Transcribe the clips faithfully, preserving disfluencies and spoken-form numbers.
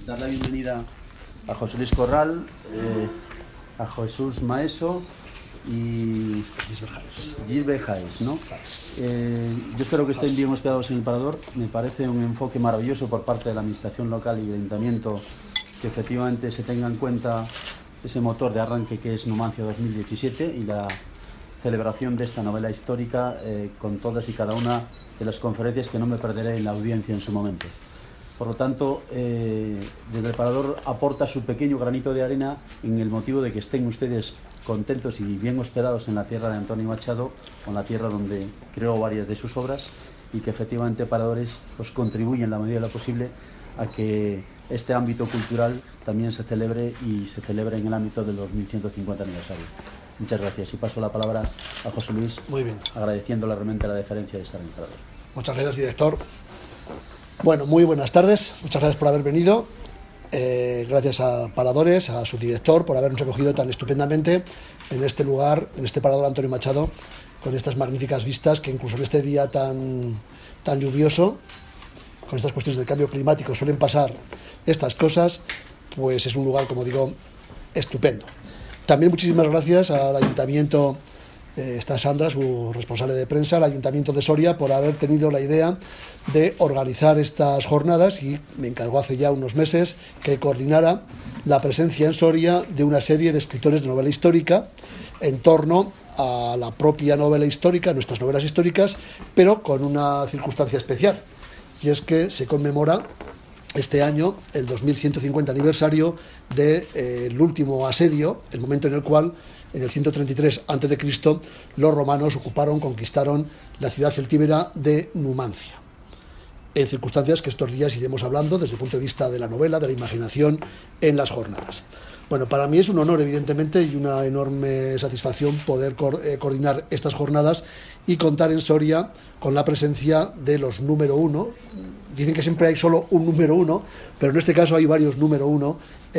dar la bienvenida a José Luis Corral, eh, a Jesús Maeso y Gilbert Jaez, ¿no? Eh, yo espero que estén bien hospedados en el Parador. Me parece un enfoque maravilloso por parte de la administración local y del ayuntamiento que efectivamente se tenga en cuenta ese motor de arranque que es Numancia dos mil diecisiete y la celebración de esta novela histórica eh, con todas y cada una de las conferencias que no me perderé en la audiencia en su momento. Por lo tanto, eh, desde el Parador aporta su pequeño granito de arena en el motivo de que estén ustedes contentos y bien hospedados en la tierra de Antonio Machado, con la tierra donde creó varias de sus obras, y que efectivamente Paradores pues, contribuyen en la medida de lo posible a que este ámbito cultural también se celebre y se celebre en el ámbito del dos mil ciento cincuenta aniversario. Muchas gracias y paso la palabra a José Luis. Muy bien. Agradeciéndole realmente la deferencia de estar en el Parador. Muchas gracias, director. Bueno, muy buenas tardes. Muchas gracias por haber venido. Eh, gracias a Paradores, a su director, por habernos acogido tan estupendamente en este lugar, en este Parador Antonio Machado, con estas magníficas vistas que incluso en este día tan, tan lluvioso, con estas cuestiones del cambio climático, suelen pasar estas cosas, pues es un lugar, como digo, estupendo. También muchísimas gracias al Ayuntamiento, eh, está Sandra, su responsable de prensa, al Ayuntamiento de Soria, por haber tenido la idea de organizar estas jornadas, y me encargó hace ya unos meses que coordinara la presencia en Soria de una serie de escritores de novela histórica en torno a la propia novela histórica, nuestras novelas históricas, pero con una circunstancia especial, y es que se conmemora este año el dos mil ciento cincuenta aniversario del de, eh, último asedio, el momento en el cual, en el ciento treinta y tres antes de Cristo, los romanos ocuparon, conquistaron la ciudad celtíbera de Numancia, en circunstancias que estos días iremos hablando desde el punto de vista de la novela, de la imaginación, en las jornadas. Bueno, para mí es un honor, evidentemente, y una enorme satisfacción poder co eh, coordinar estas jornadas y contar en Soria con la presencia de los número uno. Dicen que siempre hay solo un número uno, pero en este caso hay varios número uno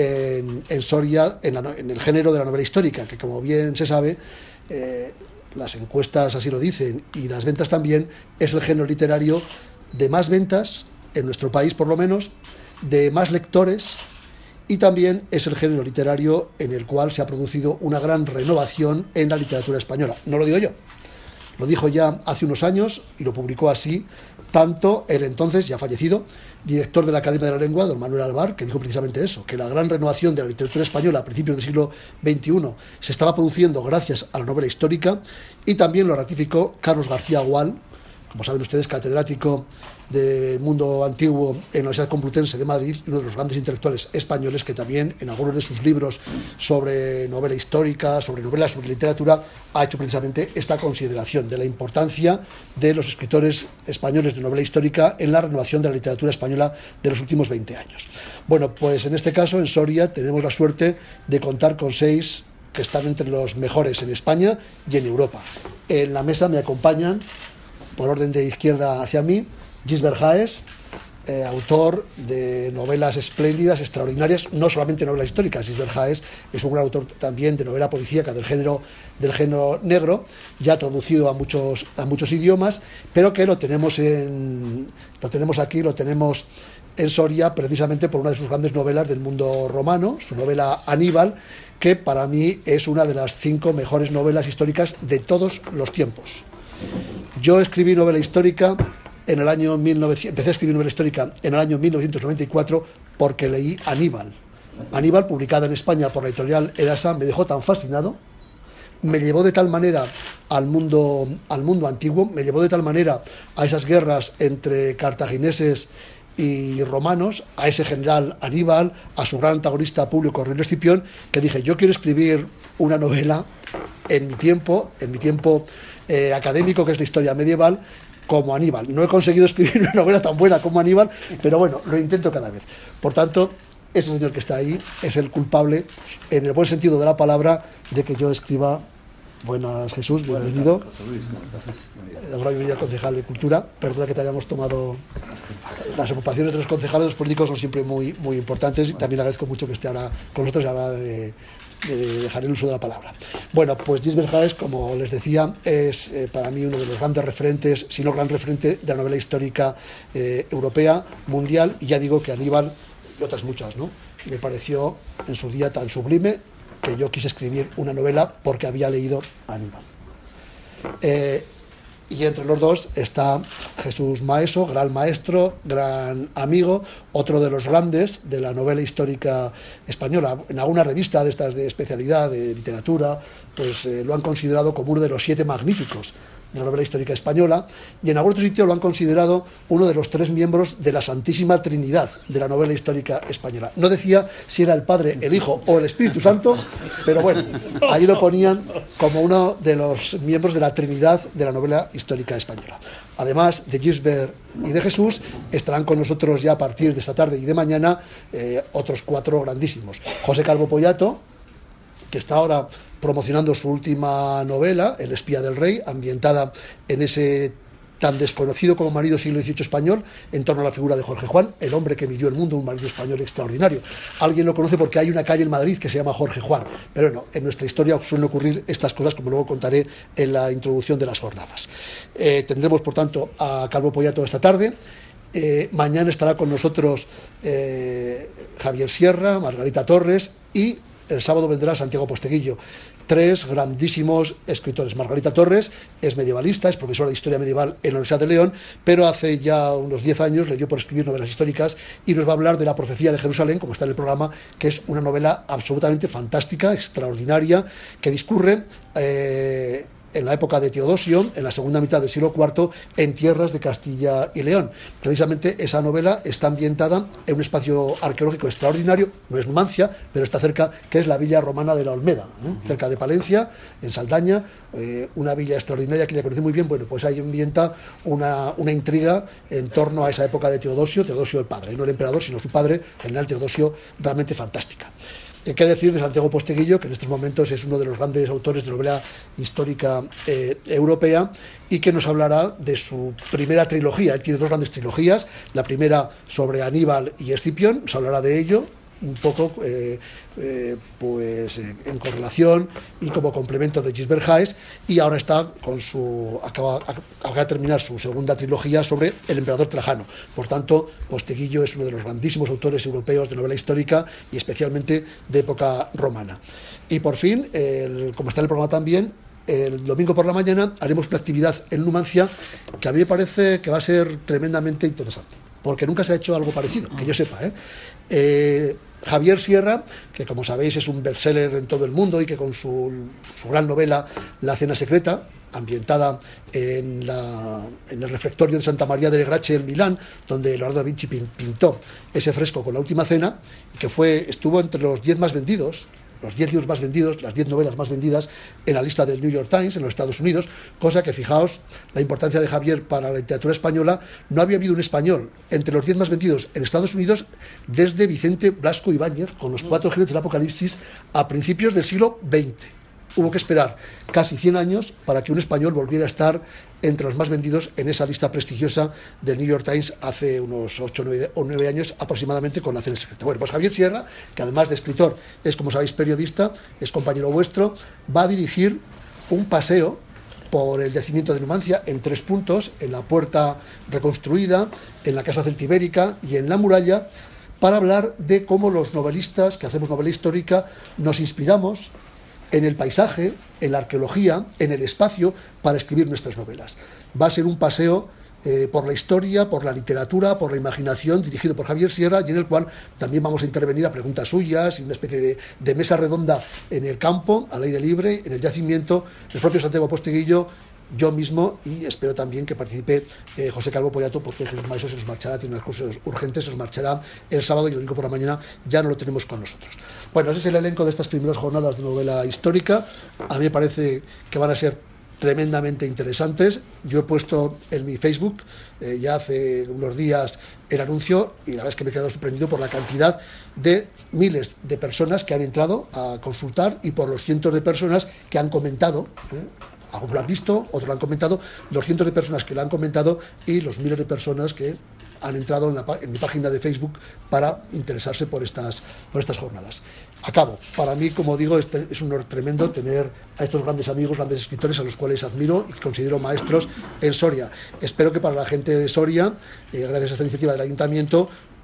en, en Soria, en, la, en el género de la novela histórica, que como bien se sabe, eh, las encuestas así lo dicen, y las ventas también, es el género literario de más ventas, en nuestro país por lo menos, de más lectores, y también es el género literario en el cual se ha producido una gran renovación en la literatura española. No lo digo yo, lo dijo ya hace unos años y lo publicó así tanto el entonces, ya fallecido, director de la Academia de la Lengua, don Manuel Alvar, que dijo precisamente eso, que la gran renovación de la literatura española a principios del siglo veintiuno se estaba produciendo gracias a la novela histórica, y también lo ratificó Carlos García Gual, como saben ustedes, catedrático del mundo antiguo en la Universidad Complutense de Madrid, uno de los grandes intelectuales españoles, que también en algunos de sus libros sobre novela histórica, sobre novelas, sobre literatura, ha hecho precisamente esta consideración de la importancia de los escritores españoles de novela histórica en la renovación de la literatura española de los últimos veinte años. Bueno, pues en este caso, en Soria, tenemos la suerte de contar con seis que están entre los mejores en España y en Europa. En la mesa me acompañan, por orden de izquierda hacia mí, Gilbert Jaez, eh, autor de novelas espléndidas, extraordinarias, no solamente novelas históricas. Gilbert Jaez es un gran autor también de novela policíaca del género, del género negro, ya traducido a muchos, a muchos idiomas, pero que lo tenemos, en, lo tenemos aquí, lo tenemos en Soria, precisamente por una de sus grandes novelas del mundo romano, su novela Aníbal, que para mí es una de las cinco mejores novelas históricas de todos los tiempos. Yo escribí novela histórica en el año mil novecientos, empecé a escribir novela histórica en el año mil novecientos noventa y cuatro porque leí Aníbal. Aníbal, publicada en España por la editorial Edasa, me dejó tan fascinado, me llevó de tal manera al mundo, al mundo antiguo, me llevó de tal manera a esas guerras entre cartagineses y romanos, a ese general Aníbal, a su gran antagonista Publio Cornelio Escipión, que dije, yo quiero escribir una novela en mi tiempo, en mi tiempo eh, académico, que es la historia medieval, como Aníbal. No he conseguido escribir una novela tan buena como Aníbal, pero bueno, lo intento cada vez. Por tanto, ese señor que está ahí es el culpable, en el buen sentido de la palabra, de que yo escriba. Buenas, Jesús, bienvenido. Ahora bienvenido al concejal de Cultura. Perdona que te hayamos tomado. Las ocupaciones de los concejales, los políticos son siempre muy, muy importantes, y también agradezco mucho que esté ahora con nosotros, y ahora de, de dejar el uso de la palabra. Bueno, pues Gilbert Jaez, como les decía, es eh, para mí uno de los grandes referentes, si no gran referente, de la novela histórica eh, europea, mundial, y ya digo que Aníbal y otras muchas, ¿no? Me pareció en su día tan sublime que yo quise escribir una novela porque había leído Aníbal. Eh, y entre los dos está Jesús Maeso, gran maestro, gran amigo, otro de los grandes de la novela histórica española. En alguna revista de estas de especialidad de literatura, pues eh, lo han considerado como uno de los siete magníficos de la novela histórica española, y en algún otro sitio lo han considerado uno de los tres miembros de la Santísima Trinidad de la novela histórica española. No decía si era el Padre, el Hijo o el Espíritu Santo, pero bueno, ahí lo ponían como uno de los miembros de la Trinidad de la novela histórica española. Además de Gisbert y de Jesús, estarán con nosotros ya a partir de esta tarde y de mañana eh, otros cuatro grandísimos. José Calvo Pollato, que está ahora promocionando su última novela, El espía del rey, ambientada en ese tan desconocido como marido siglo dieciocho español, en torno a la figura de Jorge Juan, el hombre que midió el mundo, un marido español extraordinario. Alguien lo conoce porque hay una calle en Madrid que se llama Jorge Juan, pero no, en nuestra historia suelen ocurrir estas cosas, como luego contaré en la introducción de las jornadas. Eh, tendremos, por tanto, a Calvo Pollato esta tarde. Eh, mañana estará con nosotros eh, Javier Sierra, Margarita Torres, y el sábado vendrá Santiago Posteguillo. Tres grandísimos escritores. Margarita Torres es medievalista, es profesora de Historia Medieval en la Universidad de León, pero hace ya unos diez años le dio por escribir novelas históricas y nos va a hablar de La profecía de Jerusalén, como está en el programa, que es una novela absolutamente fantástica, extraordinaria, que discurre eh, en la época de Teodosio, en la segunda mitad del siglo cuarto, en tierras de Castilla y León. Precisamente esa novela está ambientada en un espacio arqueológico extraordinario, no es Numancia, pero está cerca, que es la villa romana de la Olmeda, ¿eh? cerca de Palencia, en Saldaña, eh, una villa extraordinaria que ya conocí muy bien. Bueno, pues ahí ambienta una, una intriga en torno a esa época de Teodosio, Teodosio el padre, no el emperador, sino su padre, general Teodosio, realmente fantástica. ¿Qué decir de Santiago Posteguillo, que en estos momentos es uno de los grandes autores de novela histórica eh, europea, y que nos hablará de su primera trilogía? Él tiene dos grandes trilogías, la primera sobre Aníbal y Escipión, nos hablará de ello un poco eh, eh, pues eh, en correlación y como complemento de Gisbert Haes, y ahora está con su acaba, acaba de terminar su segunda trilogía sobre el emperador Trajano. Por tanto, Posteguillo es uno de los grandísimos autores europeos de novela histórica y especialmente de época romana. Y por fin, el, como está en el programa también, el domingo por la mañana haremos una actividad en Numancia que a mí me parece que va a ser tremendamente interesante, porque nunca se ha hecho algo parecido, que yo sepa, ¿eh? Eh, Javier Sierra, que como sabéis es un bestseller en todo el mundo y que con su, su gran novela La cena secreta, ambientada en, la, en el refectorio de Santa María delle Grazie en Milán, donde Leonardo da Vinci pintó ese fresco con la última cena, que fue, estuvo entre los diez más vendidos, los diez libros más vendidos, las diez novelas más vendidas en la lista del New York Times en los Estados Unidos, cosa que, fijaos, la importancia de Javier para la literatura española. No había habido un español entre los diez más vendidos en Estados Unidos desde Vicente Blasco Ibáñez, con los cuatro jinetes del Apocalipsis, a principios del siglo veinte. Hubo que esperar casi cien años para que un español volviera a estar entre los más vendidos en esa lista prestigiosa del New York Times hace unos ocho o nueve años aproximadamente, con La cena secreta. Bueno, pues Javier Sierra, que además de escritor es, como sabéis, periodista, es compañero vuestro, va a dirigir un paseo por el yacimiento de Numancia en tres puntos: en la puerta reconstruida, en la casa celtibérica y en la muralla, para hablar de cómo los novelistas que hacemos novela histórica nos inspiramos en el paisaje, en la arqueología, en el espacio, para escribir nuestras novelas. Va a ser un paseo eh, por la historia, por la literatura, por la imaginación, dirigido por Javier Sierra, y en el cual también vamos a intervenir a preguntas suyas, y una especie de, de mesa redonda en el campo, al aire libre, en el yacimiento, el propio Santiago Posteguillo, yo mismo, y espero también que participe eh, José Calvo Pollato, porque Jesús Maeso se nos marchará, tiene unas cosas urgentes, se nos marchará el sábado, y el domingo por la mañana ya no lo tenemos con nosotros. Bueno, ese es el elenco de estas primeras jornadas de novela histórica. A mí me parece que van a ser tremendamente interesantes. Yo he puesto en mi Facebook eh, ya hace unos días el anuncio, y la verdad es que me he quedado sorprendido por la cantidad de miles de personas que han entrado a consultar, y por los cientos de personas que han comentado, ¿eh? Algunos lo han visto, otros lo han comentado, los cientos de personas que lo han comentado y los miles de personas que han entrado en, la, en mi página de Facebook para interesarse por estas, por estas jornadas. Acabo. Para mí, como digo, este es un honor tremendo tener a estos grandes amigos, grandes escritores, a los cuales admiro y que considero maestros en Soria. Espero que para la gente de Soria, eh, gracias a esta iniciativa del Ayuntamiento,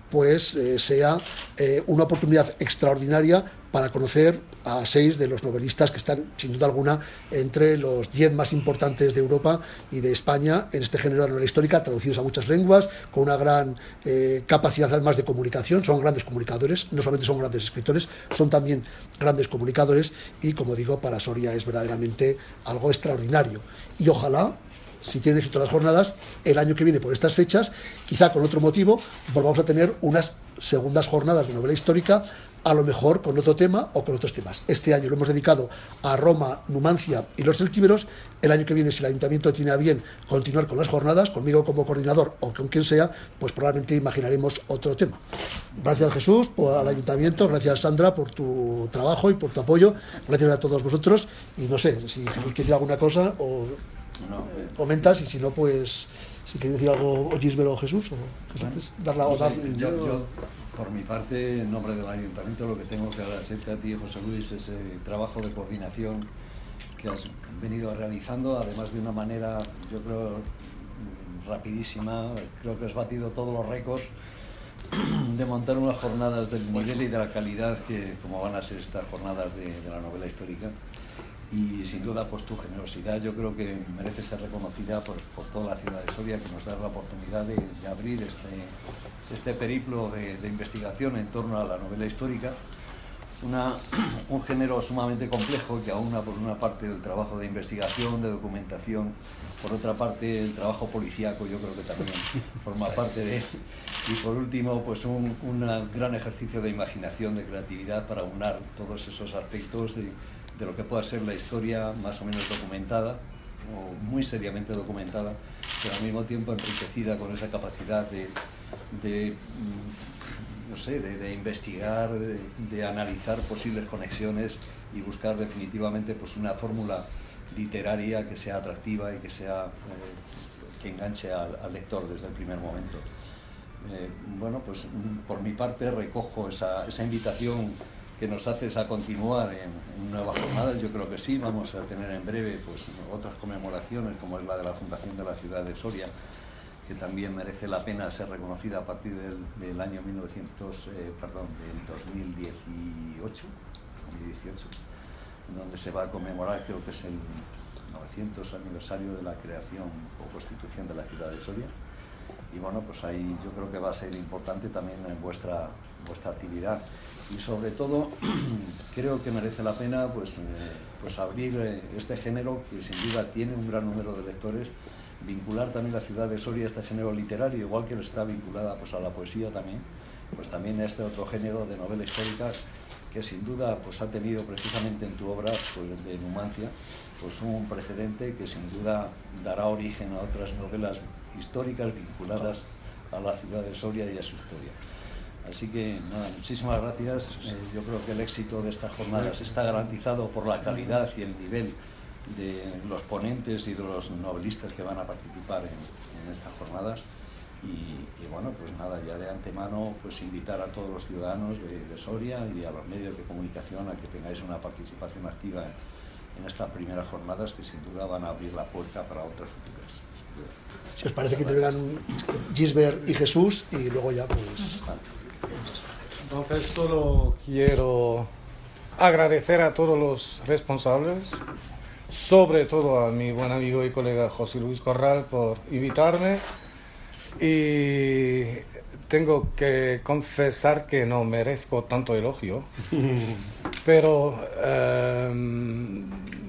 pues eh, sea eh, una oportunidad extraordinaria para conocer a seis de los novelistas que están, sin duda alguna, entre los diez más importantes de Europa y de España en este género de novela histórica, traducidos a muchas lenguas, con una gran eh, capacidad además de comunicación. Son grandes comunicadores, no solamente son grandes escritores, son también grandes comunicadores, y, como digo, para Soria es verdaderamente algo extraordinario. Y ojalá, si tienen éxito las jornadas, el año que viene, por estas fechas, quizá con otro motivo, volvamos a tener unas segundas jornadas de novela histórica, a lo mejor con otro tema o con otros temas. Este año lo hemos dedicado a Roma, Numancia y los celtíberos. El año que viene, si el Ayuntamiento tiene a bien continuar con las jornadas, conmigo como coordinador o con quien sea, pues probablemente imaginaremos otro tema. Gracias, Jesús, por, al Ayuntamiento, gracias, Sandra, por tu trabajo y por tu apoyo, gracias a todos vosotros, y no sé, si Jesús quiere decir alguna cosa o no, eh, comentas, y si no, pues si quieres decir algo, o Gisbert o Jesús, o Jesús, bueno, darla, o dar... yo, yo, por mi parte, en nombre del Ayuntamiento, lo que tengo que agradecerte a ti, José Luis, ese trabajo de coordinación que has venido realizando, además de una manera, yo creo, rapidísima. Creo que has batido todos los récords de montar unas jornadas del nivel y de la calidad que, como van a ser estas jornadas de, de la novela histórica. Y sin duda, pues tu generosidad yo creo que merece ser reconocida por, por toda la ciudad de Soria, que nos da la oportunidad de, de abrir este, este periplo de, de investigación en torno a la novela histórica. Una, un género sumamente complejo que aúna, por una parte, el trabajo de investigación, de documentación, por otra parte el trabajo policíaco, yo creo que también forma parte de, y por último, pues un, un gran ejercicio de imaginación, de creatividad, para aunar todos esos aspectos de, de lo que pueda ser la historia más o menos documentada, o muy seriamente documentada, pero al mismo tiempo enriquecida con esa capacidad de, de no sé, de, de investigar, de, de analizar posibles conexiones y buscar definitivamente pues una fórmula literaria que sea atractiva y que sea eh, que enganche al, al lector desde el primer momento. Eh, bueno, pues por mi parte recojo esa, esa invitación que nos haces a continuar en, en nuevas jornadas. Yo creo que sí, vamos a tener en breve pues otras conmemoraciones, como es la de la Fundación de la Ciudad de Soria, que también merece la pena ser reconocida a partir del, del año mil novecientos, eh, perdón, del dos mil dieciocho, en donde se va a conmemorar, creo que es el novecientos aniversario de la creación o constitución de la ciudad de Soria. Y bueno, pues ahí yo creo que va a ser importante también en vuestra, vuestra actividad. Y sobre todo, creo que merece la pena pues, eh, pues abrir eh, este género, que sin duda tiene un gran número de lectores, vincular también la ciudad de Soria a este género literario, igual que está vinculada pues, a la poesía también, pues también a este otro género de novela histórica, que sin duda pues, ha tenido precisamente en tu obra pues, de Numancia pues, un precedente que sin duda dará origen a otras novelas históricas vinculadas a la ciudad de Soria y a su historia. Así que nada, muchísimas gracias. Eh, yo creo que el éxito de estas jornadas está garantizado por la calidad y el nivel de los ponentes y de los novelistas que van a participar en, en estas jornadas. Y, y bueno, pues nada, ya de antemano pues invitar a todos los ciudadanos de, de Soria y a los medios de comunicación a que tengáis una participación activa en, en estas primeras jornadas, que sin duda van a abrir la puerta para otras futuras. Si os parece que intervengan Gisbert y Jesús, y luego ya pues... Entonces solo quiero agradecer a todos los responsables, sobre todo a mi buen amigo y colega José Luis Corral por invitarme, y tengo que confesar que no merezco tanto elogio, pero eh,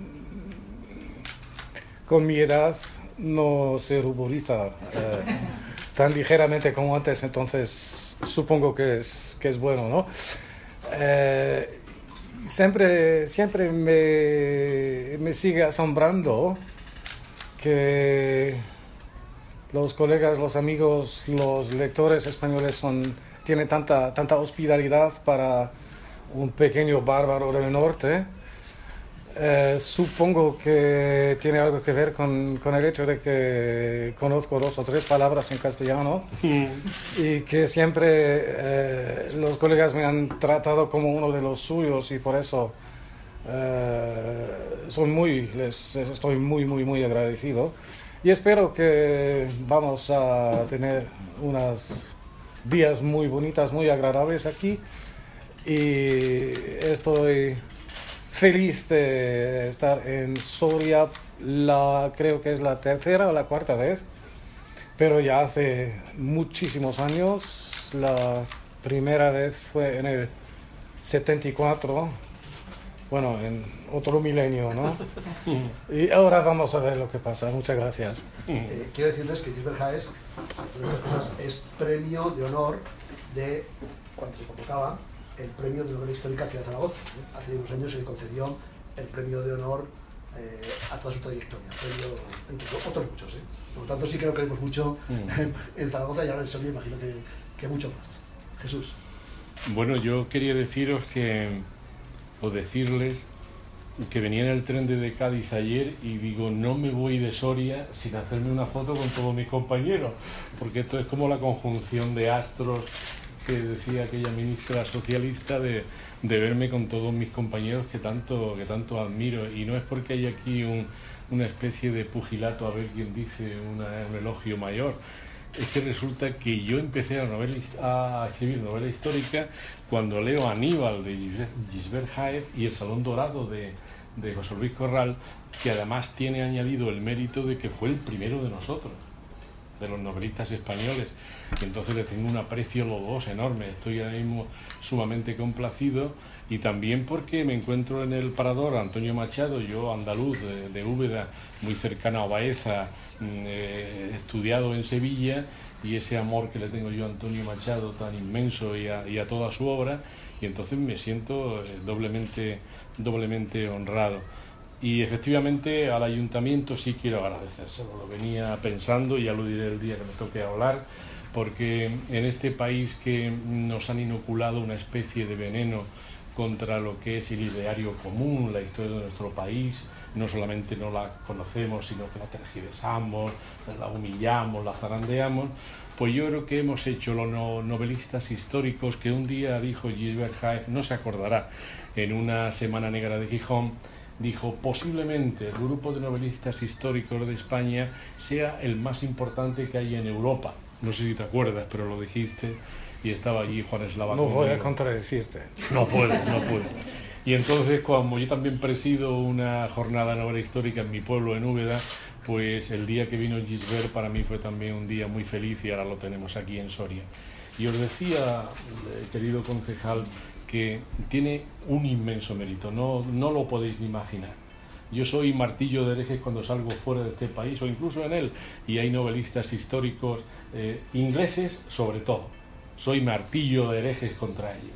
con mi edad no se ruboriza eh, tan ligeramente como antes, entonces supongo que es, que es bueno, ¿no? Eh, siempre siempre me, me sigue asombrando que los colegas, los amigos, los lectores españoles son, tienen tanta, tanta hospitalidad para un pequeño bárbaro del norte. Eh, supongo que tiene algo que ver con, con el hecho de que conozco dos o tres palabras en castellano y que siempre eh, los colegas me han tratado como uno de los suyos, y por eso eh, soy muy, les estoy muy, muy, muy agradecido, y espero que vamos a tener unas días muy bonitas, muy agradables aquí, y estoy feliz de estar en Soria, la, creo que es la tercera o la cuarta vez, pero ya hace muchísimos años. La primera vez fue en el setenta y cuatro, bueno, en otro milenio, ¿no? Y ahora vamos a ver lo que pasa. Muchas gracias. Eh, quiero decirles que Gisbert Haes, entre otras cosas, es premio de honor de, cuando se convocaba, el premio de novela histórica Ciudad de Zaragoza. ¿eh? Hace unos años se le concedió el premio de honor eh, a toda su trayectoria, premio, entre otros muchos. ¿eh? Por lo tanto, sí que lo queremos mucho mm. en Zaragoza y ahora en Soria, imagino que, que mucho más. Jesús. Bueno, yo quería deciros que, o decirles que venía en el tren de Cádiz ayer y digo, no me voy de Soria sin hacerme una foto con todos mis compañeros, porque esto es como la conjunción de astros que decía aquella ministra socialista de, de verme con todos mis compañeros que tanto, que tanto admiro, y no es porque haya aquí un, una especie de pugilato a ver quién dice una, un elogio mayor. Es que resulta que yo empecé a, novela, a escribir novela histórica cuando leo Aníbal de Gisbert Haes y El Salón Dorado de, de José Luis Corral, que además tiene añadido el mérito de que fue el primero de nosotros, de los novelistas españoles. Y entonces le tengo un aprecio a los dos enorme. Estoy ahora mismo sumamente complacido, y también porque me encuentro en el Parador Antonio Machado, yo andaluz de, de Úbeda, muy cercano a Baeza, eh, estudiado en Sevilla, y ese amor que le tengo yo a Antonio Machado tan inmenso y a, y a toda su obra, y entonces me siento eh, doblemente, doblemente honrado. Y efectivamente al ayuntamiento sí quiero agradecérselo, lo venía pensando y ya lo diré el día que me toque hablar, porque en este país que nos han inoculado una especie de veneno contra lo que es el ideario común, la historia de nuestro país, no solamente no la conocemos, sino que la tergiversamos, la humillamos, la zarandeamos, pues yo creo que hemos hecho los novelistas históricos que un día dijo Gisbert Haes, no se acordará, en una Semana Negra de Gijón, dijo, posiblemente el grupo de novelistas históricos de España sea el más importante que hay en Europa. No sé si te acuerdas, pero lo dijiste, y estaba allí Juan Eslava. No voy a contradecirte. No puedo, no puedo. Y entonces, como yo también presido una jornada de novela histórica en mi pueblo, en Úbeda, pues el día que vino Gisbert para mí fue también un día muy feliz, y ahora lo tenemos aquí en Soria. Y os decía, querido concejal, que tiene un inmenso mérito, no, no lo podéis ni imaginar. Yo soy martillo de herejes cuando salgo fuera de este país, o incluso en él, y hay novelistas históricos eh, ingleses sobre todo. Soy martillo de herejes contra ellos.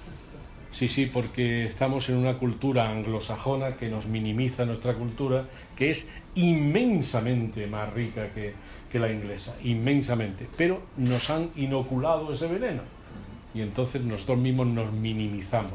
Sí, sí, porque estamos en una cultura anglosajona que nos minimiza nuestra cultura, que es inmensamente más rica que, que la inglesa, inmensamente, pero nos han inoculado ese veneno. Y entonces nosotros mismos nos minimizamos.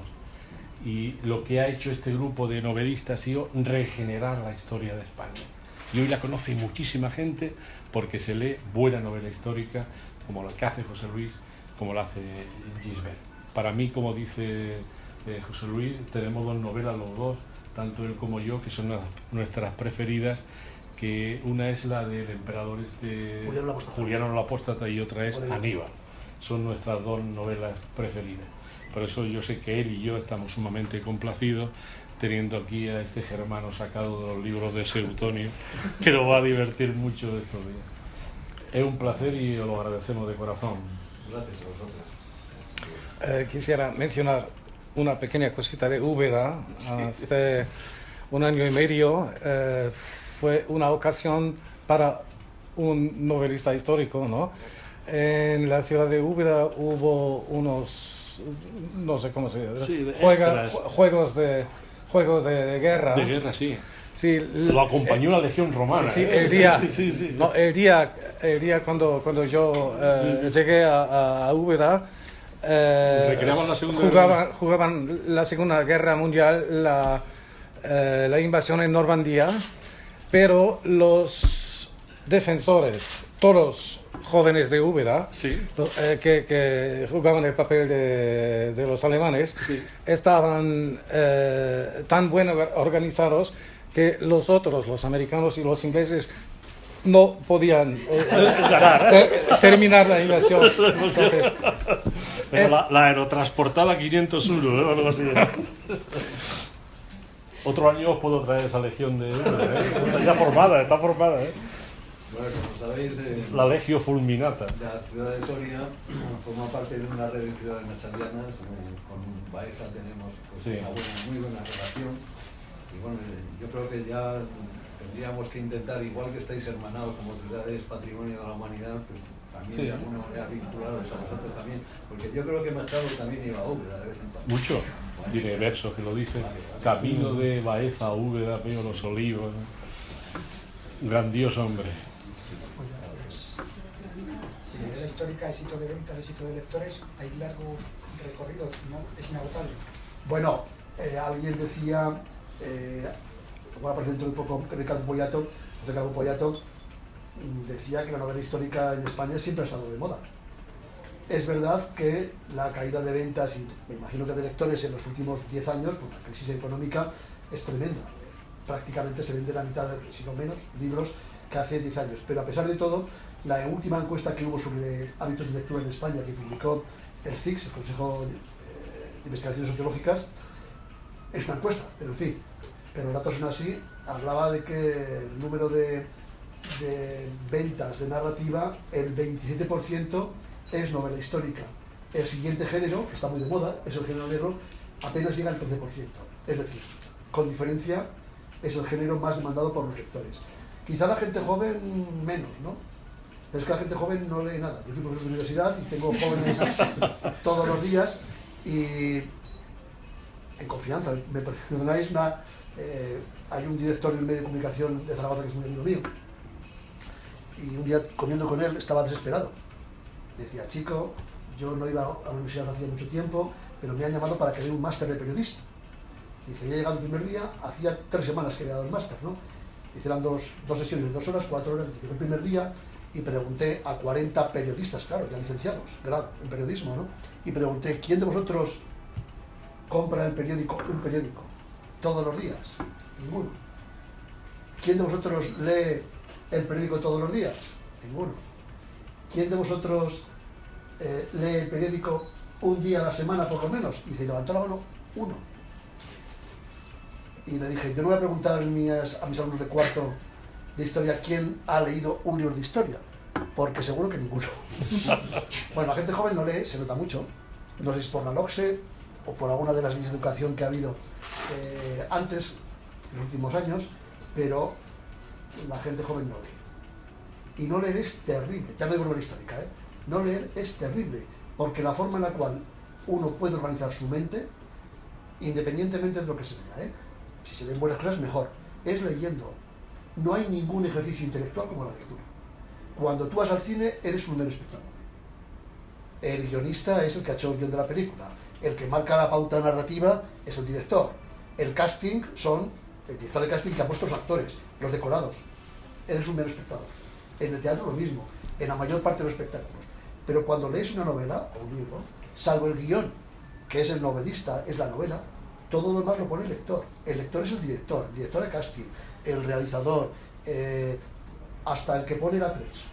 Y lo que ha hecho este grupo de novelistas ha sido regenerar la historia de España. Y hoy la conoce muchísima gente porque se lee buena novela histórica, como la que hace José Luis, como la hace Gisbert. Para mí, como dice eh, José Luis, tenemos dos novelas los dos, tanto él como yo, que son las, nuestras preferidas, que una es la del emperador este, Juliano el Apóstata, y otra es Aníbal. Son nuestras dos novelas preferidas. Por eso yo sé que él y yo estamos sumamente complacidos teniendo aquí a este germano sacado de los libros de Seutonio, que nos va a divertir mucho estos días. Es un placer y os lo agradecemos de corazón. Gracias a vosotros. Eh, quisiera mencionar una pequeña cosita de Úbeda. Hace un año y medio eh, fue una ocasión para un novelista histórico, ¿no? En la ciudad de Úbeda hubo unos, no sé cómo se llama, sí, juega, juegos de juegos de, de guerra. De guerra, sí. Sí, lo acompañó eh, la Legión Romana. Sí, sí, ¿eh? el día, sí, sí, sí. No, el día, el día cuando cuando yo eh, llegué a, a Úbeda, eh, la segunda jugaban, jugaban la Segunda Guerra Mundial, la, eh, la invasión en Normandía, pero los defensores, todos jóvenes de Úbeda, sí. eh, que, que jugaban el papel de, de los alemanes, sí. estaban eh, tan bien organizados que los otros, los americanos y los ingleses, no podían eh, ter- terminar la invasión. Entonces, Pero es- la, la aerotransportada quinientos uno, ¿eh? Algo así. Otro año os puedo traer esa legión de... ¿eh? Está ya formada, está formada, ¿eh? Bueno, como sabéis, eh, La legio fulminata. la ciudad de Soria forma parte de una red de ciudades machandianas. Eh, con Baeza tenemos pues, Sí. una buena, muy buena relación. Y bueno, eh, yo creo que ya tendríamos que intentar, igual que estáis hermanados como ciudades patrimonio de la humanidad, pues también Sí. de alguna manera vinculados a vosotros también. Porque yo creo que Machado también iba a Úbeda de vez en cuando. Mucho. Tiene versos que lo dicen. Camino de Baeza a Úbeda, veo los olivos. Grandioso hombre. Si la histórica éxito de ventas, éxito de lectores, hay largo recorrido, no es inagotable. Bueno, eh, alguien decía, eh, voy a aparecer dentro de un poco Ricardo Poyato, Ricardo Poyato mm, decía que la novela histórica en España siempre ha estado de moda. Es verdad que la caída de ventas, y me imagino que de lectores en los últimos diez años, por la crisis económica, es tremenda. Prácticamente se vende la mitad, si no menos, libros que hace diez años. Pero a pesar de todo, la última encuesta que hubo sobre hábitos de lectura en España, que publicó el C I C S, el Consejo de Investigaciones Sociológicas, es una encuesta, pero en fin, pero los datos son así. Hablaba de que el número de, de ventas de narrativa, el veintisiete por ciento es novela histórica. El siguiente género, que está muy de moda, es el género negro, apenas llega al trece por ciento. Es decir, con diferencia, es el género más demandado por los lectores. Quizá la gente joven menos, ¿no? Pero es que la gente joven no lee nada. Yo soy profesor de universidad y tengo jóvenes todos los días y en confianza. Me perdonáis, una, eh, hay un director de un medio de comunicación de Zaragoza que es muy amigo mío y un día comiendo con él estaba desesperado. Decía, chico, yo no iba a la universidad hacía mucho tiempo, pero me han llamado para que dé un máster de periodismo. Dice, ya he llegado el primer día, hacía tres semanas que había dado el máster, ¿no? Dice, eran dos, dos sesiones de dos horas, cuatro horas. Dice, el primer día y pregunté a cuarenta periodistas, claro, ya licenciados, grado en periodismo, ¿no? Y pregunté, ¿quién de vosotros compra el periódico, un periódico, todos los días? Ninguno. ¿Quién de vosotros lee el periódico todos los días? Ninguno. ¿Quién de vosotros eh, lee el periódico un día a la semana por lo menos? Y se levantó la mano uno. Y le dije, yo no voy a preguntar a mis, a mis alumnos de cuarto de historia quién ha leído un libro de historia, porque seguro que ninguno. Bueno, la gente joven no lee, se nota mucho, no sé si es por la LOCSE o por alguna de las leyes de educación que ha habido eh, antes, en los últimos años, pero la gente joven no lee. Y no leer es terrible, ya no digo novela histórica, ¿eh? No leer es terrible, porque la forma en la cual uno puede organizar su mente, independientemente de lo que se vea, ¿eh? Si se ven buenas cosas, mejor. Es leyendo. No hay ningún ejercicio intelectual como la lectura. Cuando tú vas al cine, eres un mero espectador. El guionista es el que ha hecho el guion de la película. El que marca la pauta narrativa es el director. El casting son el director de casting que ha puesto los actores, los decorados. Eres un mero espectador. En el teatro lo mismo, en la mayor parte de los espectáculos. Pero cuando lees una novela o un libro, salvo el guión, que es el novelista, es la novela, todo lo demás lo pone el lector. El lector es el director, el director de casting, el realizador, eh, hasta el que pone el atrecho.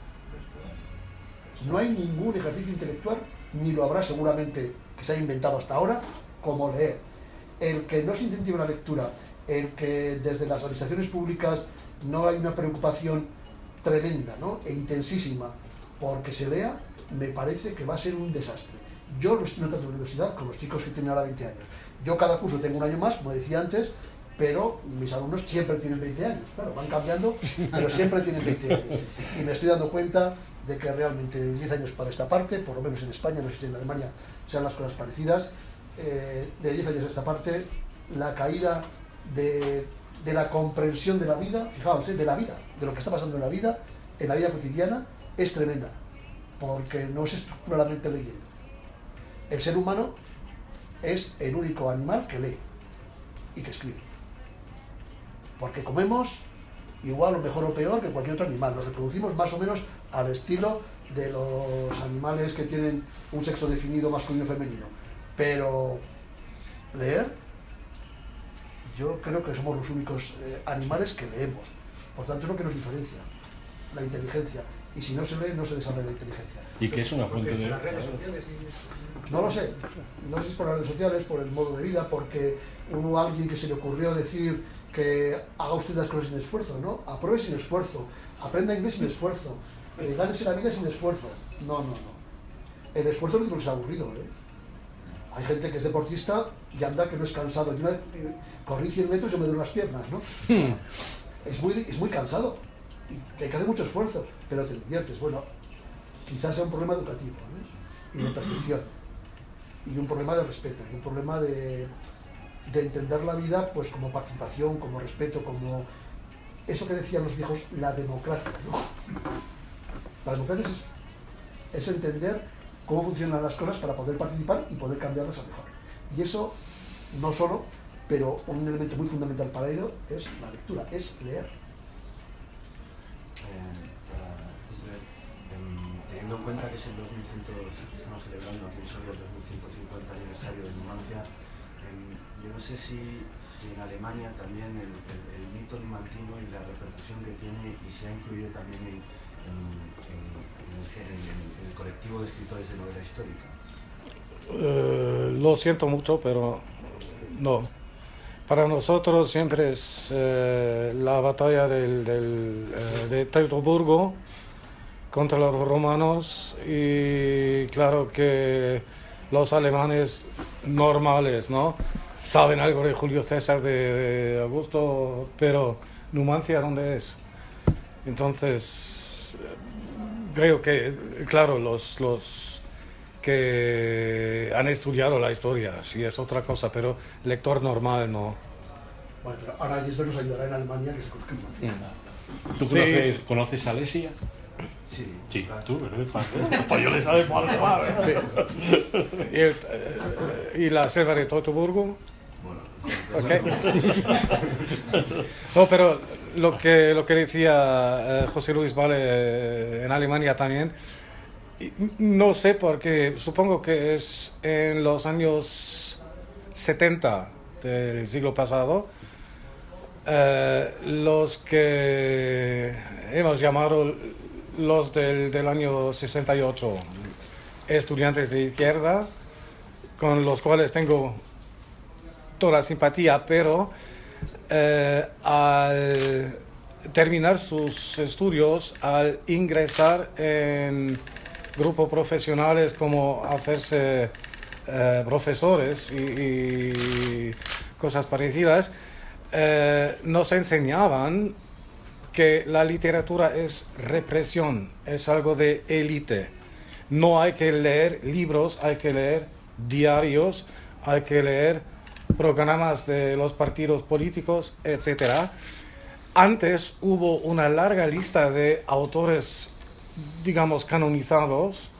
No hay ningún ejercicio intelectual, ni lo habrá seguramente que se haya inventado hasta ahora, como leer. El que no se incentive la lectura, el que desde las administraciones públicas no hay una preocupación tremenda, ¿no? E intensísima porque se lea, me parece que va a ser un desastre. Yo lo estoy notando en la universidad con los chicos que tienen ahora veinte años. Yo cada curso tengo un año más, como decía antes, pero mis alumnos siempre tienen veinte años. Claro, van cambiando, pero siempre tienen veinte años. Y me estoy dando cuenta de que realmente de diez años para esta parte, por lo menos en España, no sé si en Alemania sean las cosas parecidas, eh, de diez años a esta parte, la caída de, de la comprensión de la vida, fijaos, eh, de la vida, de lo que está pasando en la vida, en la vida cotidiana, es tremenda, porque no se estructura la mente leyendo. El ser humano es el único animal que lee y que escribe. Porque comemos igual o mejor o peor que cualquier otro animal. Nos reproducimos más o menos al estilo de los animales que tienen un sexo definido masculino y femenino. Pero leer, yo creo que somos los únicos eh, animales que leemos. Por tanto, es lo que nos diferencia. la inteligencia. Y si no se lee, no se desarrolla la inteligencia. ¿Y qué es una fuente de...? Las redes sociales y... No lo sé. No sé si es por las redes sociales, por el modo de vida, porque hubo alguien que se le ocurrió decir que haga usted las cosas sin esfuerzo, ¿no? Apruebe sin esfuerzo, aprenda inglés sin esfuerzo, eh, gánese la vida sin esfuerzo. No, no, no. El esfuerzo no es lo que se ha aburrido, ¿eh? Hay gente que es deportista y anda que no es cansado. Yo una vez, eh, corrí cien metros y yo me duelen las piernas, ¿no? Hmm. Es muy, es muy cansado. Y hay que hacer mucho esfuerzo, pero te diviertes. Bueno, quizás sea un problema educativo, ¿no? Y de percepción. Y un problema de respeto, y un problema de, de entender la vida pues como participación, como respeto, como eso que decían los viejos, la democracia, ¿no? La democracia es, es entender cómo funcionan las cosas para poder participar y poder cambiarlas a mejor. Y eso, no solo, pero un elemento muy fundamental para ello es la lectura, es leer. Eh, eh, teniendo en cuenta que es el dos mil cien, estamos celebrando aquí sobre el dos mil ciento cincuenta aniversario de Numancia, eh, yo no sé si, si en Alemania también el, el, el mito numantino y la repercusión que tiene y si ha influido también en, en, en, en, el, en, en el colectivo de escritores de novela histórica. Uh, lo siento mucho, pero no. Para nosotros siempre es eh, la batalla del, del, eh, de Teutoburgo contra los romanos y claro que los alemanes normales, ¿no? Saben algo de Julio César, de, de Augusto, pero Numancia, ¿dónde es? Entonces, creo que, claro, los, los que han estudiado la historia, sí es otra cosa, pero lector normal no. Bueno, pero ahora Jesper nos ayudará en Alemania que se conozca Numancia. ¿Tú conoces, sí. ¿conoces a Alesia? Sí, sí, claro. Tú, los españoles saben por algo más, sí. ¿Y, el, ¿Y la selva de Teutoburgo? Bueno, okay. No, pero lo que, lo que decía eh, José Luis Vale eh, en Alemania también, no sé porque supongo que es en los años setenta del siglo pasado, eh, los que hemos llamado los del, del año sesenta y ocho, estudiantes de izquierda, con los cuales tengo toda la simpatía, pero eh, al terminar sus estudios, al ingresar en grupos profesionales como hacerse eh, profesores y, y cosas parecidas, eh, nos enseñaban que la literatura es represión, es algo de élite. No hay que leer libros, hay que leer diarios, hay que leer programas de los partidos políticos, etcétera. Antes hubo una larga lista de autores, digamos, canonizados,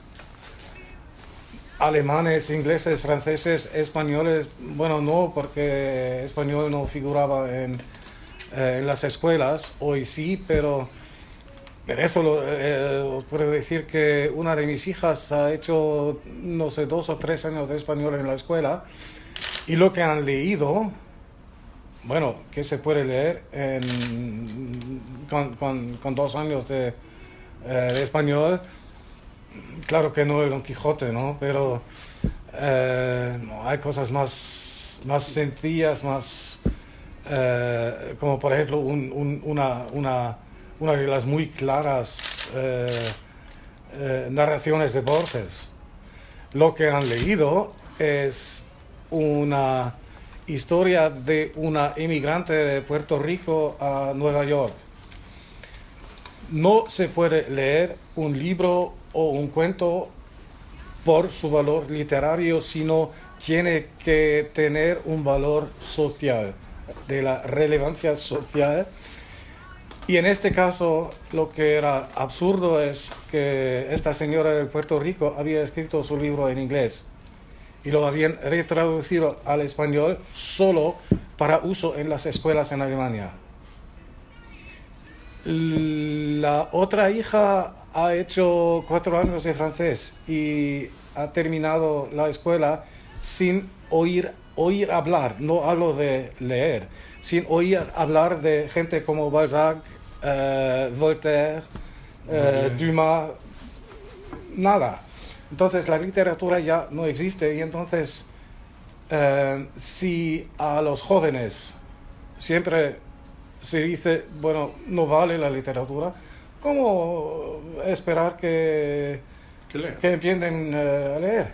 alemanes, ingleses, franceses, españoles. Bueno, no, porque español no figuraba en, eh, en las escuelas, hoy sí, pero en eso lo, eh, os puedo decir que una de mis hijas ha hecho, no sé, dos o tres años de español en la escuela, y lo que han leído, bueno, que se puede leer en, con, con, con dos años de, eh, de español. Claro que no el Don Quijote, ¿no? Pero eh, no, hay cosas más, más sencillas, más eh, como por ejemplo un, un, una, una, una de las muy claras eh, eh, narraciones de Borges. Lo que han leído es una historia de una inmigrante de Puerto Rico a Nueva York. No se puede leer un libro o un cuento por su valor literario, sino tiene que tener un valor social, de la relevancia social. Y en este caso, lo que era absurdo es que esta señora de Puerto Rico había escrito su libro en inglés y lo habían retraducido al español solo para uso en las escuelas en Alemania. La otra hija ha hecho cuatro años de francés y ha terminado la escuela sin oír, oír hablar, no hablo de leer, sin oír hablar de gente como Balzac, eh, Voltaire, eh, Dumas, nada. Entonces la literatura ya no existe y entonces eh, si a los jóvenes siempre se dice, bueno, no vale la literatura, ¿cómo esperar que, que, que empiecen uh, a leer?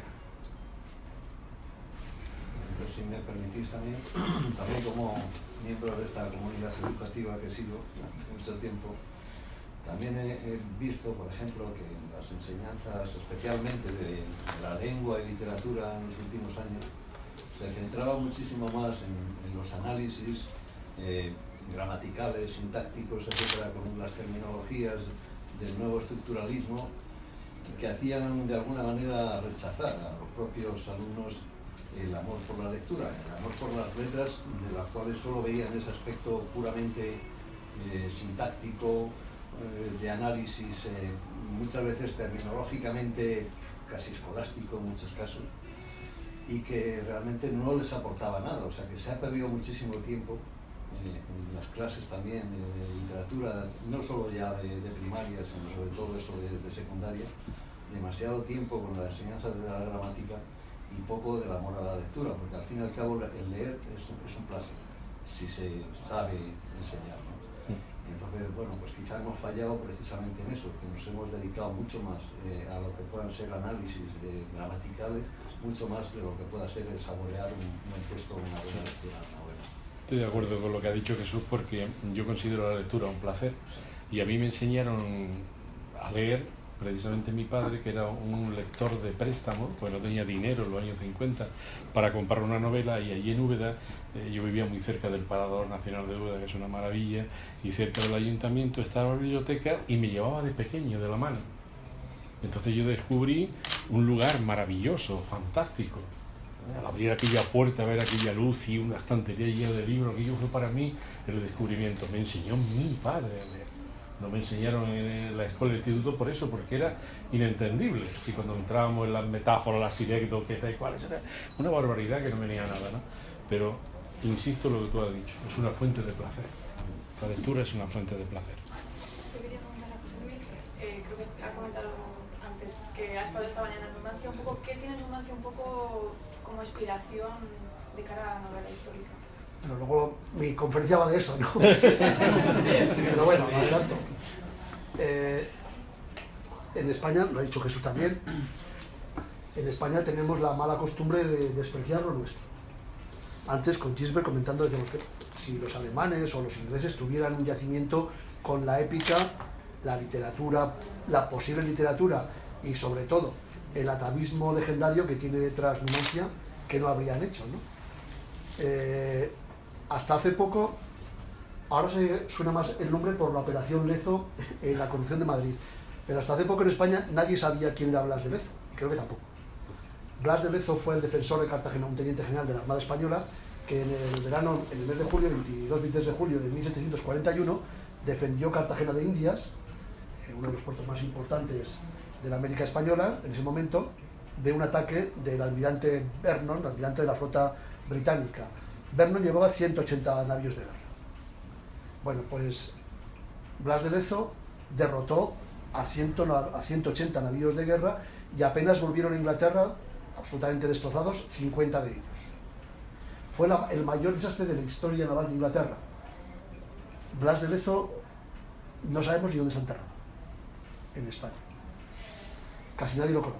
Pero si me permitís también, también como miembro de esta comunidad educativa que sigo mucho tiempo, también he, he visto, por ejemplo, que en las enseñanzas, especialmente de, de la lengua y literatura en los últimos años, se centraba muchísimo más en, en los análisis eh, gramaticales, sintácticos, etcétera, con las terminologías del nuevo estructuralismo, que hacían de alguna manera rechazar a los propios alumnos el amor por la lectura, el amor por las letras, de las cuales solo veían ese aspecto puramente eh, sintáctico, eh, de análisis, eh, muchas veces terminológicamente casi escolástico en muchos casos, y que realmente no les aportaba nada. O sea que se ha perdido muchísimo tiempo en las clases también de literatura, no solo ya de, de primaria, sino sobre todo eso de, de secundaria, demasiado tiempo con la enseñanza de la gramática y poco del amor a la lectura, porque al fin y al cabo el leer es, es un placer, si se sabe enseñar, ¿no? Entonces, bueno, pues quizás hemos fallado precisamente en eso, que nos hemos dedicado mucho más eh, a lo que puedan ser análisis de gramaticales, mucho más de lo que pueda ser el saborear un, un texto o una buena lectura, una buena. Estoy de acuerdo con lo que ha dicho Jesús, porque yo considero la lectura un placer y a mí me enseñaron a leer precisamente mi padre, que era un lector de préstamo, pues no tenía dinero en los años cincuenta para comprar una novela, y allí en Úbeda, eh, yo vivía muy cerca del Parador Nacional de Úbeda, que es una maravilla, y cerca del ayuntamiento estaba la biblioteca y me llevaba de pequeño de la mano. Entonces yo descubrí un lugar maravilloso, fantástico. Al abrir aquella puerta, ver aquella luz y una estantería llena de libros, aquello fue para mí el descubrimiento. Me enseñó mi padre a leer. No me enseñaron en la escuela del instituto por eso, porque era inentendible. Y cuando entrábamos en las metáforas, las sinecdoques, tal y cual, era una barbaridad que no venía nada, ¿no? Pero, insisto en lo que tú has dicho, es una fuente de placer. La lectura es una fuente de placer. Yo quería preguntar a José Luis, eh, creo que ha comentado antes que ha estado esta mañana en Numancia, un poco, ¿qué tiene Numancia un poco como inspiración de cara a la novela histórica? Bueno, luego mi conferencia va de eso, ¿no? Pero bueno, adelanto. Eh, en España, lo ha dicho Jesús también, en España tenemos la mala costumbre de despreciar lo nuestro. Antes, con Gisbert comentando desde que si los alemanes o los ingleses tuvieran un yacimiento con la épica, la literatura, la posible literatura y sobre todo el atavismo legendario que tiene detrás Numancia, que no habrían hecho, ¿no? Eh, hasta hace poco, ahora se suena más el nombre por la operación Lezo en la Constitución de Madrid, pero hasta hace poco en España nadie sabía quién era Blas de Lezo, y creo que tampoco. Blas de Lezo fue el defensor de Cartagena, un teniente general de la Armada Española, que en el verano, en el mes de julio, veintidós veintitrés de julio de mil setecientos cuarenta y uno, defendió Cartagena de Indias, uno de los puertos más importantes de la América Española en ese momento, de un ataque del almirante Vernon, el almirante de la flota británica. Vernon llevaba ciento ochenta navíos de guerra. Bueno, pues Blas de Lezo derrotó a, ciento, a ciento ochenta navíos de guerra y apenas volvieron a Inglaterra, absolutamente destrozados, cincuenta de ellos. Fue la, el mayor desastre de la historia naval de Inglaterra. Blas de Lezo no sabemos ni dónde se ha enterrado en España. Casi nadie lo conoce.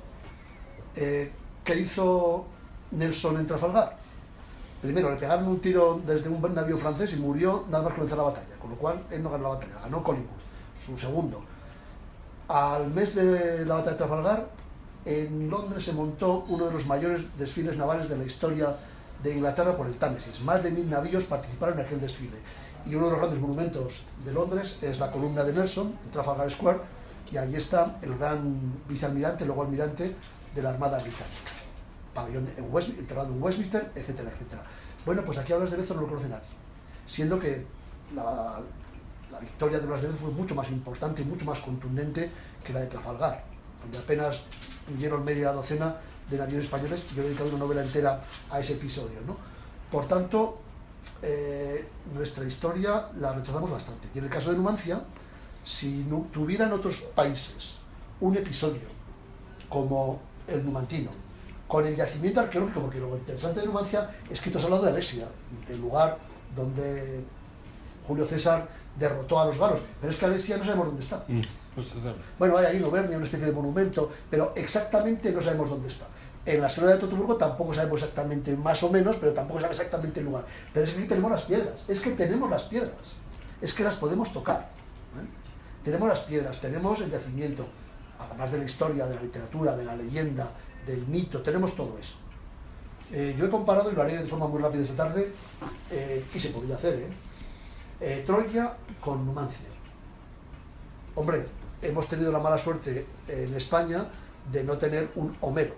Eh, ¿Qué hizo Nelson en Trafalgar? Primero, le pegaron un tiro desde un navío francés y murió nada más comenzar la batalla, con lo cual él no ganó la batalla, ganó Collingwood, su segundo. Al mes de la batalla de Trafalgar, en Londres se montó uno de los mayores desfiles navales de la historia de Inglaterra por el Támesis. Más de mil navíos participaron en aquel desfile. Y uno de los grandes monumentos de Londres es la columna de Nelson, en Trafalgar Square, y ahí está el gran vicealmirante, luego almirante de la Armada Británica. Pabellón de, en West, enterrado en Westminster, etcétera, etcétera. Bueno, pues aquí a Blas de Lezo no lo conoce nadie, siendo que la, la victoria de Blas de Lezo fue mucho más importante y mucho más contundente que la de Trafalgar, donde apenas huyeron media docena de navíos españoles, y yo he dedicado una novela entera a ese episodio, ¿no? Por tanto, eh, nuestra historia la rechazamos bastante. Y en el caso de Numancia, si no, tuvieran otros países un episodio como el numantino, con el yacimiento arqueológico, porque lo interesante de Numancia es que tú has hablado de Alesia, el lugar donde Julio César derrotó a los galos, pero es que Alesia no sabemos dónde está. Mm, pues, bueno, hay ahí en Auvernia una especie de monumento, pero exactamente no sabemos dónde está. En la Sierra de Teutoburgo tampoco sabemos exactamente, más o menos, pero tampoco sabemos exactamente el lugar. Pero es que aquí tenemos las piedras, es que tenemos las piedras, es que las podemos tocar. ¿eh? Tenemos las piedras, tenemos el yacimiento, además de la historia, de la literatura, de la leyenda, del mito, tenemos todo eso. Eh, yo he comparado, y lo haré de forma muy rápida esta tarde, eh, y se podría hacer, ¿eh? Eh, Troya con Numancia. Hombre, hemos tenido la mala suerte en España de no tener un Homero.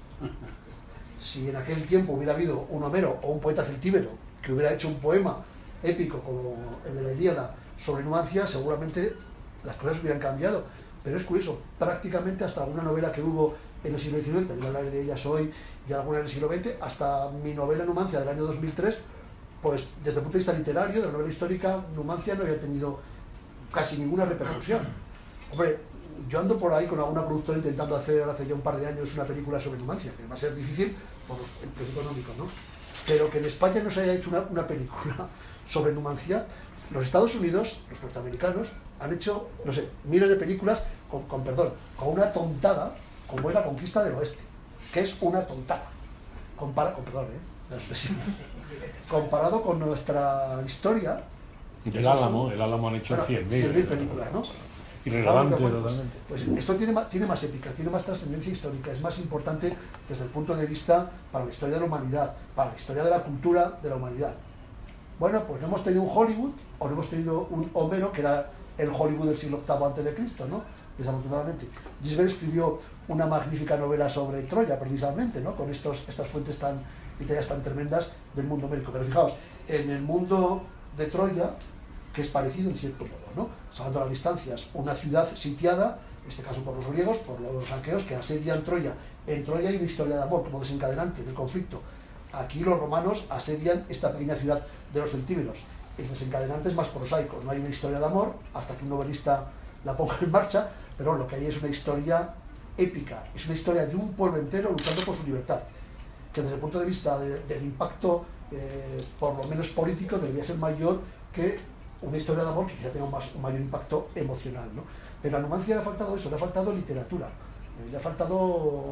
Si en aquel tiempo hubiera habido un Homero o un poeta celtíbero que hubiera hecho un poema épico como el de la Ilíada sobre Numancia, seguramente las cosas hubieran cambiado. Pero es curioso, prácticamente hasta alguna novela que hubo en el siglo diecinueve, también hablaré de ellas hoy, y alguna en el siglo veinte, hasta mi novela Numancia del año dos mil tres, pues desde el punto de vista literario, de la novela histórica, Numancia no había tenido casi ninguna repercusión. Hombre, yo ando por ahí con alguna productora intentando hacer hace ya un par de años una película sobre Numancia, que va a ser difícil por el precio económico, ¿no? Pero que en España no se haya hecho una, una película sobre Numancia. Los Estados Unidos, los norteamericanos, han hecho, no sé, miles de películas con, con perdón, con una tontada como es la conquista del oeste, que es una tontada. Compara, con perdón, ¿eh? La expresión. Comparado con nuestra historia. El Álamo, el Álamo han hecho bueno, cien mil películas, ¿no? Irrelevante claro, totalmente. Pues esto tiene más, tiene más épica, tiene más trascendencia histórica, es más importante desde el punto de vista para la historia de la humanidad, para la historia de la cultura de la humanidad. Bueno, pues no hemos tenido un Hollywood, o no hemos tenido un Homero, que era el Hollywood del siglo octavo antes de Cristo, ¿no? Desafortunadamente. Gisbert escribió una magnífica novela sobre Troya, precisamente, ¿no? Con estos, estas fuentes tan literarias tan tremendas del mundo homérico. Pero fijaos, en el mundo de Troya, que es parecido en cierto modo, ¿no? Salvando las distancias, una ciudad sitiada, en este caso por los griegos, por los aqueos, que asedian Troya. En Troya hay una historia de amor como desencadenante del conflicto. Aquí los romanos asedian esta pequeña ciudad de los celtíberos. El desencadenante es más prosaico, no hay una historia de amor hasta que un novelista la ponga en marcha, pero lo que hay es una historia épica, es una historia de un pueblo entero luchando por su libertad, que desde el punto de vista de, del impacto, eh, por lo menos político, debería ser mayor que una historia de amor que quizá tenga un, más, un mayor impacto emocional, ¿no? Pero a Numancia le ha faltado eso, le ha faltado literatura, eh, le ha faltado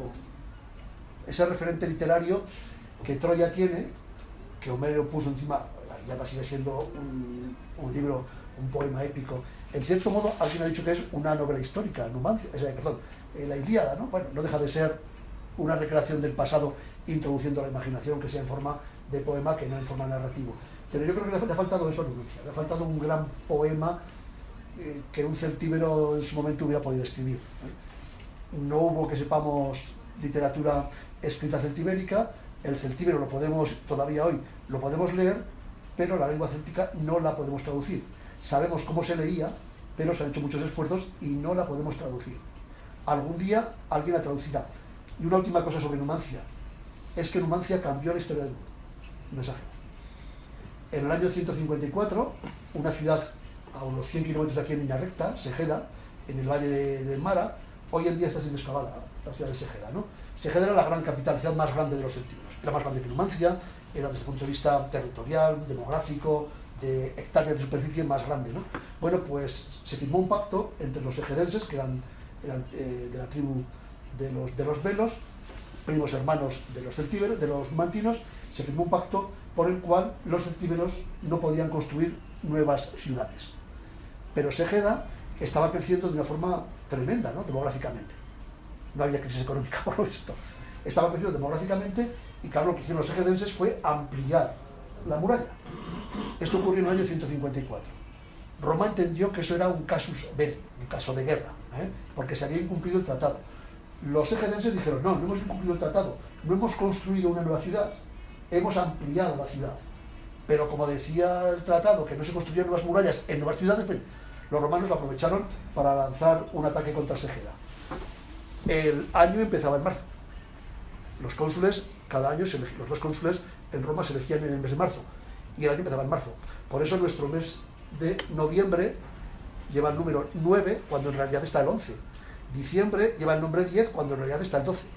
ese referente literario que Troya tiene, que Homero puso encima, ya sigue siendo un, un libro, un poema épico. En cierto modo, alguien ha dicho que es una novela histórica, Numancia, o sea, perdón, eh, la Ilíada, ¿no? Bueno, no deja de ser una recreación del pasado introduciendo la imaginación, que sea en forma de poema que no en forma narrativo. Pero yo creo que le ha faltado eso a Numancia, le ha faltado un gran poema eh, que un celtíbero en su momento hubiera podido escribir, ¿eh? No hubo, que sepamos, literatura escrita celtibérica. El celtíbero lo podemos, todavía hoy, lo podemos leer, pero la lengua céltica no la podemos traducir. Sabemos cómo se leía, pero se han hecho muchos esfuerzos y no la podemos traducir. Algún día alguien la traducirá. Y una última cosa sobre Numancia, es que Numancia cambió la historia del mundo. Un mensaje. En el año ciento cincuenta y cuatro, una ciudad a unos cien kilómetros de aquí en línea recta, Segeda, en el valle de, de Mara, hoy en día está siendo excavada, la ciudad de Segeda, ¿no? Segeda era la gran capital, la ciudad más grande de los celtíberos. Era más grande que Numancia, era desde el punto de vista territorial, demográfico, de hectáreas de superficie más grande, ¿no? Bueno, pues se firmó un pacto entre los egedenses, que eran, eran eh, de la tribu de los, de los velos, primos hermanos de los celtíberos, de los numantinos. Se firmó un pacto por el cual los celtíberos no podían construir nuevas ciudades. Pero Segeda estaba creciendo de una forma tremenda, ¿no? Demográficamente. No había crisis económica por lo visto. Estaba creciendo demográficamente y claro, lo que hicieron los egedenses fue ampliar la muralla. Esto ocurrió en el año ciento cincuenta y cuatro. Roma entendió que eso era un casus belli, un caso de guerra, ¿eh? Porque se había incumplido el tratado. Los egedenses dijeron, no, no hemos incumplido el tratado, no hemos construido una nueva ciudad, hemos ampliado la ciudad. Pero como decía el tratado, que no se construían nuevas murallas en nuevas ciudades, pues, los romanos lo aprovecharon para lanzar un ataque contra Segeda. El año empezaba en marzo. Los cónsules, cada año, se elegían, los dos cónsules en Roma se elegían en el mes de marzo, y el año empezaba en marzo. Por eso nuestro mes de noviembre lleva el número nueve cuando en realidad está el once. Diciembre lleva el nombre diez cuando en realidad está el doce.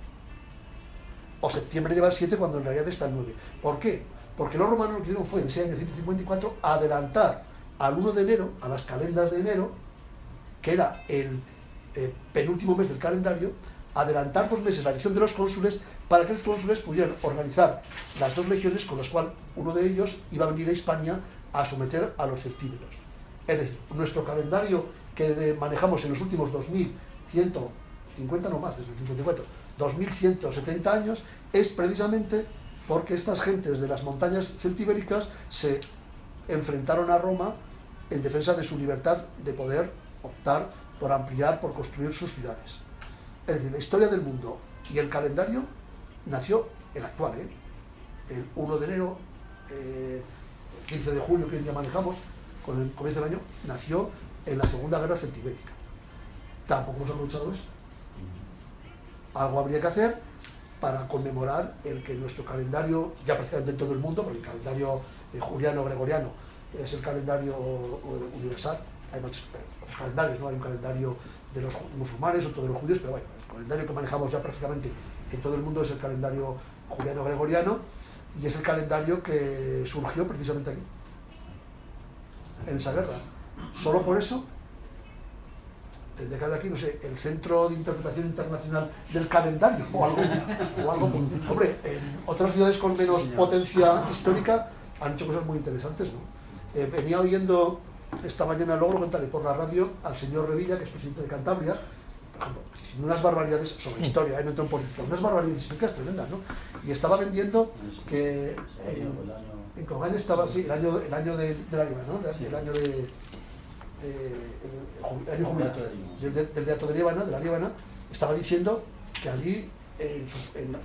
O septiembre lleva el siete cuando en realidad está el nueve. ¿Por qué? Porque los romanos lo que hicieron fue en ese año ciento cincuenta y cuatro adelantar al uno de enero, a las calendas de enero, que era el eh, penúltimo mes del calendario, adelantar dos meses la elección de los cónsules para que los cónsules pudieran organizar las dos legiones con las cuales uno de ellos iba a venir a Hispania a someter a los septímeros. Es decir, nuestro calendario que de, manejamos en los últimos dos mil ciento cincuenta, no más, desde el cincuenta y cuatro, dos mil ciento setenta años, es precisamente porque estas gentes de las montañas celtibéricas se enfrentaron a Roma en defensa de su libertad de poder optar por ampliar, por construir sus ciudades. Es decir, la historia del mundo y el calendario nació el actual, ¿eh? El uno de enero, eh, quince de julio, que ya manejamos, con el comienzo del año, nació en la Segunda Guerra Celtibérica. Tampoco hemos aprovechado eso. Algo habría que hacer para conmemorar el que nuestro calendario, ya prácticamente en todo el mundo, porque el calendario eh, juliano-gregoriano es el calendario universal, hay muchos otros calendarios, ¿no? Hay un calendario de los musulmanes, otro de los judíos, pero bueno, el calendario que manejamos ya prácticamente en todo el mundo es el calendario juliano-gregoriano, y es el calendario que surgió precisamente aquí, en esa guerra. Solo por eso tendría que haber aquí, no sé, el Centro de Interpretación Internacional del Calendario o algo, o algo. Hombre, en otras ciudades con menos potencia histórica han hecho cosas muy interesantes, ¿no? Eh, venía oyendo esta mañana, luego lo contaré por la radio, al señor Revilla, que es presidente de Cantabria, por ejemplo, unas barbaridades sobre historia, ¿eh? No entro en política, unas barbaridades históricas tremendas, ¿no? Y estaba vendiendo que en, en Cogán estaba, sí, el año, el año de, de la Liga, ¿no? El año de... Eh, el, el año jubilado del de, de Beato de Líbana, de la Líbana, estaba diciendo que allí en, su, en,